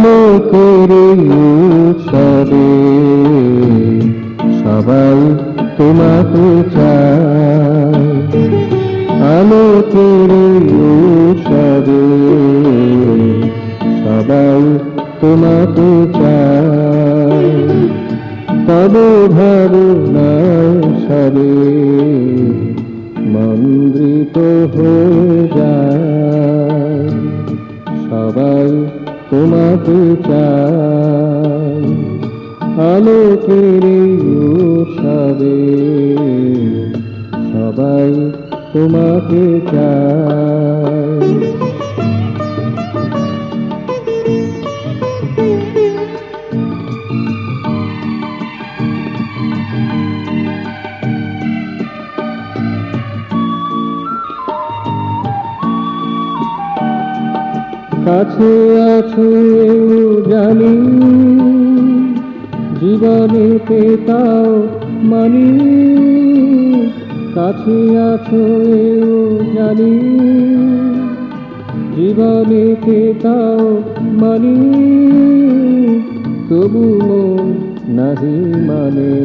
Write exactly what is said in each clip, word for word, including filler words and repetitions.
আলোকের উৎসবে সবাই তোমাকে চায়, আলোকের উৎসবে সবাই তোমাকে চায়। তব ভাবনায় সবে মন্দ্রিত হয়ে যায়, সবাই তোমাকে চায়। আলোকের উৎসবে সবাই তোমাকে চায়। কাছে আছো জানি, জীবনে পেতাও মানি। কাছে আছো জানি, জীবনে পেতাও মানি। তবু মন নাহি মানে,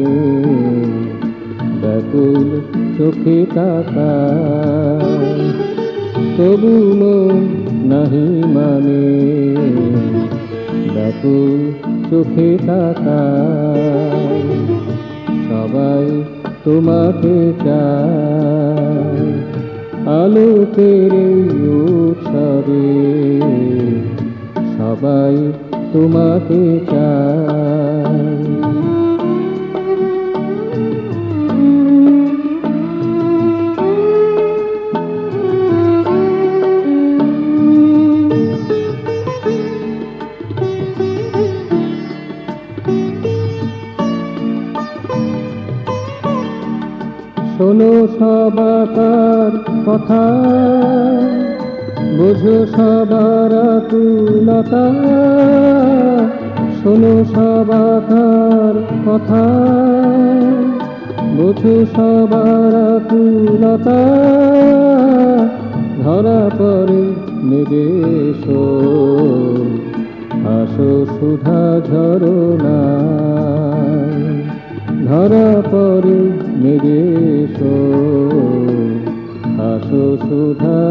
ব্যাকুল চোখে তাকায়। তবু মন নাহি মানে, ব্যাকুল চোখে তাকায়। সবাই তোমাকে চায়, আলোকের উৎসবে সবাই তোমাকে চায়। শোনো সবার কথা, বোঝো সবার আকুলতা। শোনো সবার কথা, বোঝো সবার আকুলতা। ধরা পড়ে নেবে এসো, আসো সুধা ঝরনায়। ধরা পড়ে নেবে এসো, আসো সুধা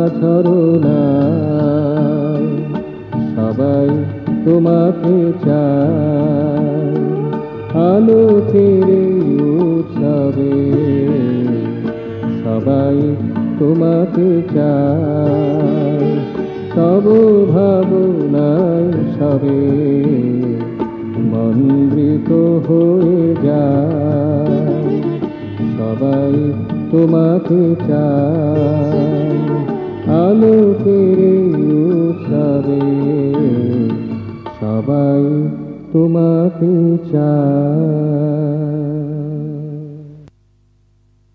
ঝরনায়। সবাই তোমাকে চায়, আলোকের উৎসবে সবাই তোমাকে চায়। তব ভাবনায় সবে মন্দ্রিত হয়ে যায়, সবাই তোমাকে চায়। আলোকের উৎসবে সবাই তোমাকে চায়।